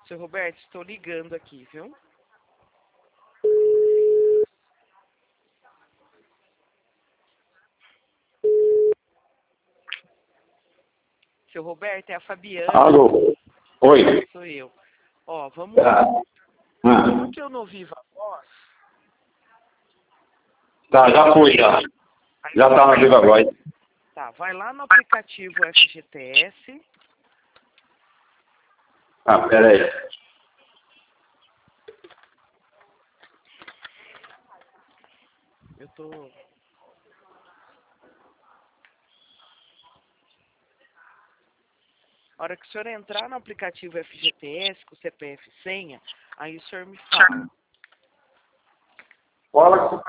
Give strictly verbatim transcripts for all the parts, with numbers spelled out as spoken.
Seu Roberto, estou ligando aqui, viu? Seu Roberto, é a Fabiana. Alô? Oi. Sou eu. Ó, vamos Tá. lá. Ah, Como que eu não vivo a voz? tá, já foi, já. Aí Já tá na Viva Voz. Tá, vai lá no aplicativo F G T S. Ah, pera aí. Eu tô... A hora que o senhor entrar no aplicativo F G T S com C P F e senha, aí o senhor me fala. Fala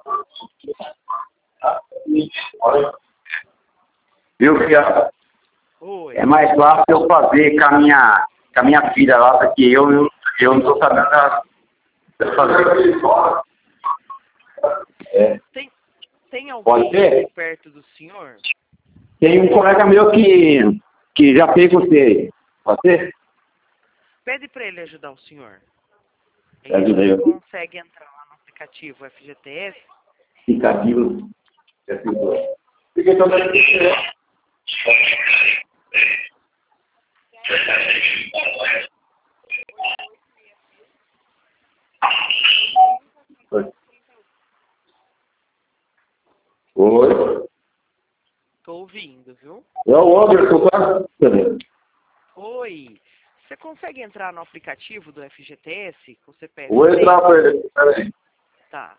Viu, filha? Oi. É mais fácil eu fazer com a minha, com a minha filha lá, porque eu, eu, eu não tô sabendo a- fazer. É. Tem, tem Pode alguém ser? aqui perto do senhor? Tem um colega meu que, que já fez você. Pode ser? Pede para ele ajudar o senhor. Aí Pede ele ele. consegue entrar lá no aplicativo F G T S. Aplicativo. Fica então Oi. Oi. Tô ouvindo, viu? É o Anderson, tá? Oi. Você consegue entrar no aplicativo do F G T S com C P F? Vou entrar pra ele. Peraí. Tá.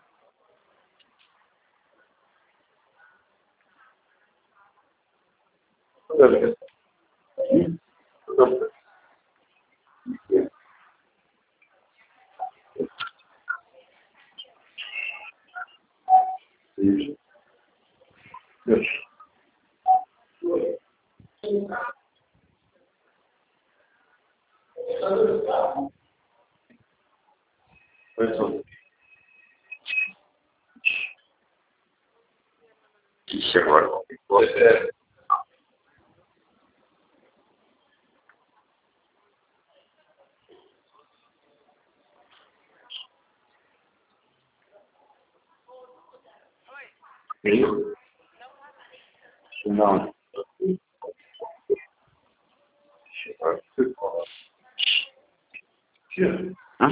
Ixi, agora. Não. Hã?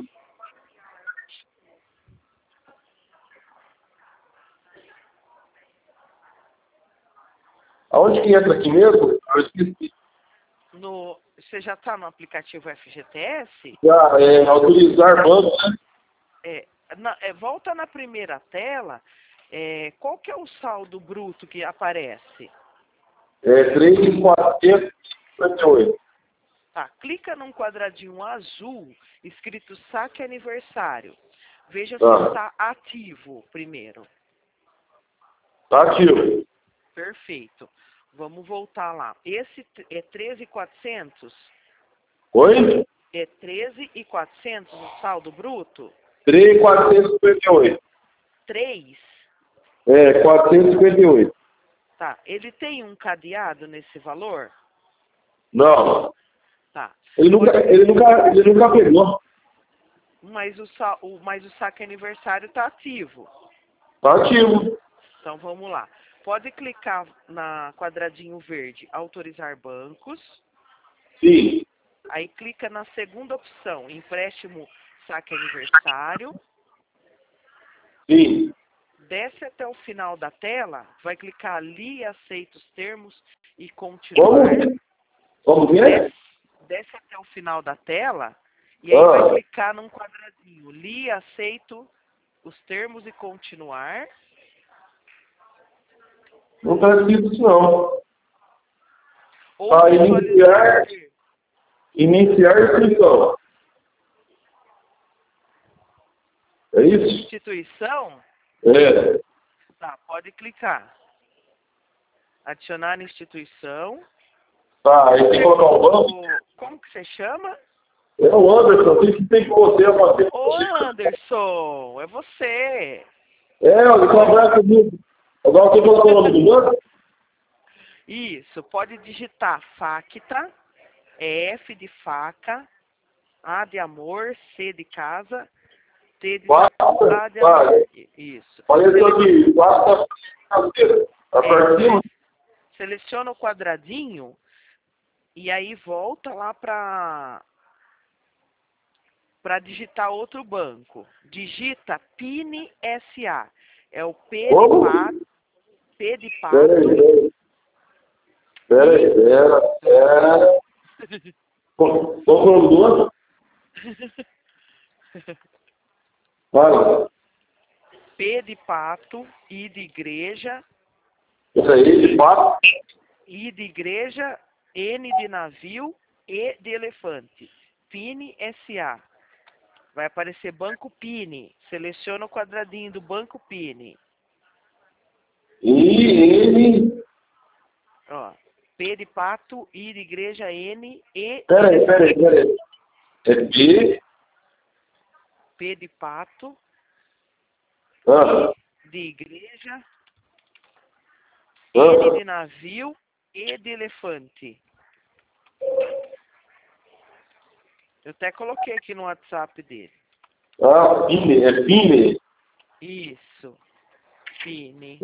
Aonde que entra aqui mesmo? Eu esqueci. No, você já tá no aplicativo F G T S? Já, é, autorizar banco, né? É, na- é, volta na primeira tela. É, qual que é o saldo bruto que aparece? É três mil quatrocentos e cinquenta e oito. Tá, clica num quadradinho azul escrito saque aniversário. Veja se Tá. está ativo primeiro. Tá ativo. Perfeito. Vamos voltar lá. Esse t- é treze mil e quatrocentos? Oi? É treze mil e quatrocentos o saldo bruto? três mil quatrocentos e cinquenta e oito. três? É, quatrocentos e cinquenta e oito. Tá. Ele tem um cadeado nesse valor? Não. Tá. Ele nunca, ele nunca, ele nunca pegou. Mas o, sa- o, mas o saque aniversário está ativo. Tá ativo. Então vamos lá. Pode clicar na quadradinho verde, autorizar bancos. Sim. Aí clica na segunda opção, empréstimo saque aniversário. Sim. Desce até o final da tela, vai clicar ali e aceita os termos e continuar. Como? Como que é? Desce, desce até o final da tela e aí Ah. vai clicar num quadradinho, li, aceito os termos e continuar. Não tá escrito isso não. Ou Tá, visualizar. iniciar, iniciar inscrição. É isso? Instituição, É. tá, pode clicar. Adicionar instituição. Tá, aí tem que colocar o banco. O- Como que você chama? É o Anderson, tem que tem com você, eu fazer. Ô Anderson, é você. É, ele conversa comigo. Agora você colocou o nome do banco? Isso, pode digitar Facta, é F de faca, A de amor, C de casa, T de Quatro, A de amor. vai. Isso. Olha isso aqui, quatro cabeça. Tá pra cima? Seleciona o quadradinho e aí volta lá para para digitar outro banco. Digita PIN S A. É o P de Como? pato, P de Pera aí, pato. pera aí. Pera, pera, pera. Qual qual foi o nome? Fala. P de pato, I de igreja, Isso aí, de fato. I de igreja, N de navio, E de elefante. PIN S A. Vai aparecer Banco PIN. Seleciona o quadradinho do Banco PIN. I, N. Ó, P de pato, I de igreja, N, E de Pera aí, pera aí, elefante. pera aí. É P. P de pato, Ah, I de igreja, ah. N de navio, E de elefante. Eu até coloquei aqui no WhatsApp dele. Ah, Pine, é Pine. Isso. PIN.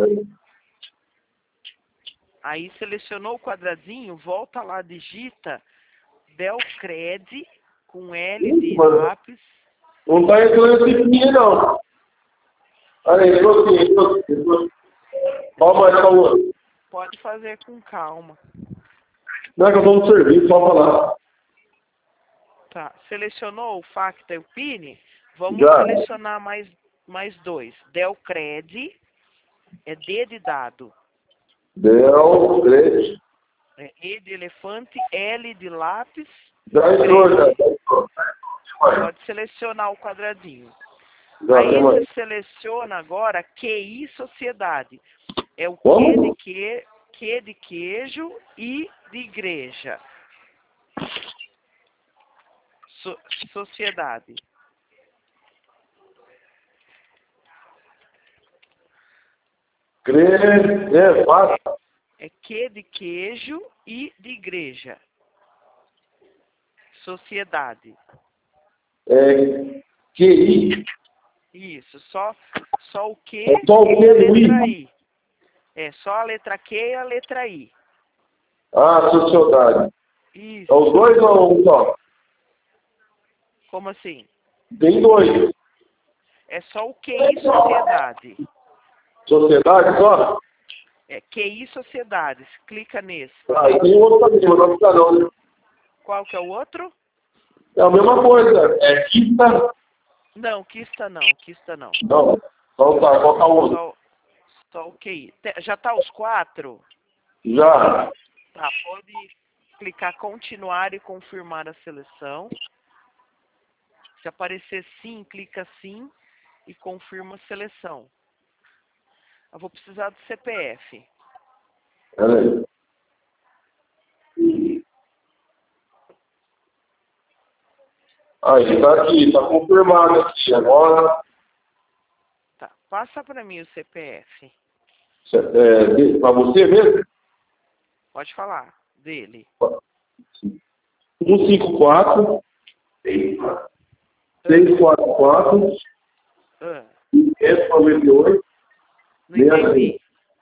Aí selecionou o quadradinho, volta lá, digita Delcred com L de Mano, lápis. não tá entrando esse Pine, não. Olha aí, entrou aqui, entrou aqui. entrou aqui. Qual mais tá o outro? Pode fazer com calma. Não é que eu tô no serviço, só falar. Tá. Selecionou o Facta e o PIN? Vamos Já. selecionar mais, mais dois. Delcred é D de dado. Del, três. É E de elefante, L de lápis. Já entrou, já. Cred. Já entrou. Pode selecionar o quadradinho. Já, Aí tem mais. você seleciona agora Q I Sociedade. É o Q Como? de, que, Q de queijo e de igreja. So, sociedade. Crê, é, fácil. É Q de queijo e de igreja. Sociedade. É, Q I. Isso, só, só o Q É só o e Q a do letra I. I. É só a letra Q e a letra I. Ah, sociedade. Isso. É os dois ou um só? Como assim? Tem dois. É só o Q I Sociedade. Sociedade só? É Q I Sociedades. Clica nesse. Ah, e tem outro também, mas não precisa não, né? Qual que é o outro? É a mesma coisa. É Quista. Não, Quista não, Quista não. Não. Então tá, qual tá o outro? Só, só o Q I. Te- Já tá os quatro? Já. Tá, pode clicar continuar e confirmar a seleção. Se aparecer sim, clica sim e confirma a seleção. Eu vou precisar do C P F. Pera aí. Aí, tá aqui, tá confirmado aqui. Agora, Tá, passa para mim o C P F. é, de- pra você mesmo? Pode falar dele. um cinco quatro, seis quatro quatro, Ah, quinhentos e noventa e oito, não seis entendi. três.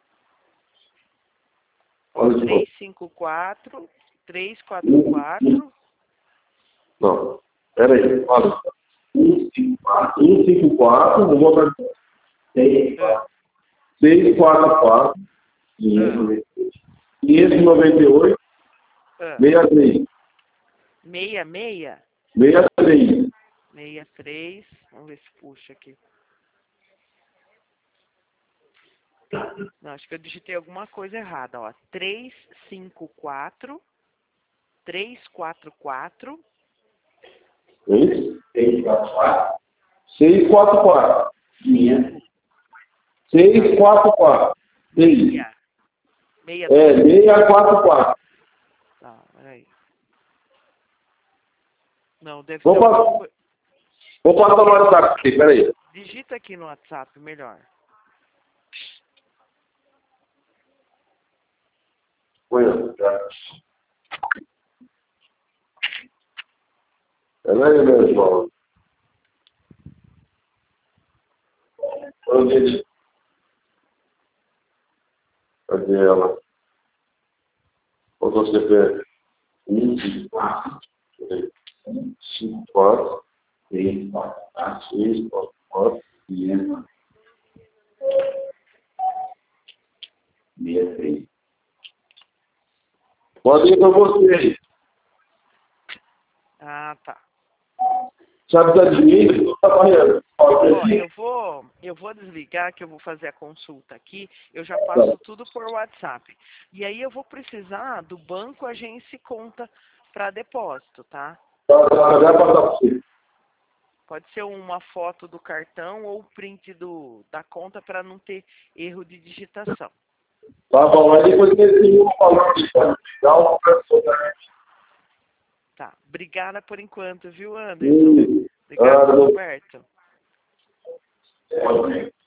Ó, Olha de novo. três cinco quatro, três quatro quatro. Não, pera aí. Olha. um cinco quatro, vou botar aqui. Ah, seis quatro quatro, quinhentos e noventa e oito, ah. seis três. Meia, meia. seis três. Meia três. Vamos ver se puxa aqui. Não, acho que eu digitei alguma coisa errada, ó. Três cinco quatro, três quatro quatro. seis quatro quatro. seis quatro quatro. Cinco. seis quatro quatro. Meia. Meia É, dois. seis quatro quatro. Tá, peraí. Não, deve Vou ser passar, alguma coisa. vou passar no WhatsApp aqui, peraí. Digita aqui no WhatsApp, melhor. Põe, ó, já. Ela é meu irmão. Onde? Cadê ela? Qual você quer? vinte e quatro, cinco, quatro, três, quatro, quatro, seis, quatro, quatro, quinhentos, sessenta e três. Pode ir para você. Ah, tá. Sabe da de mim? Não está correndo. Ó, eu vou, eu vou desligar que eu vou fazer a consulta aqui. Eu já passo tudo por WhatsApp. E aí eu vou precisar do banco, agência e conta para depósito, tá? Tá, tá, já passar para você. Pode ser uma foto do cartão ou print do, da conta para não ter erro de digitação. Tá bom, aí depois desse um valor que pode pegar uma pessoa também. Tá. Obrigada por enquanto, viu, Anderson? Hum, Obrigado, ah, Roberto. é,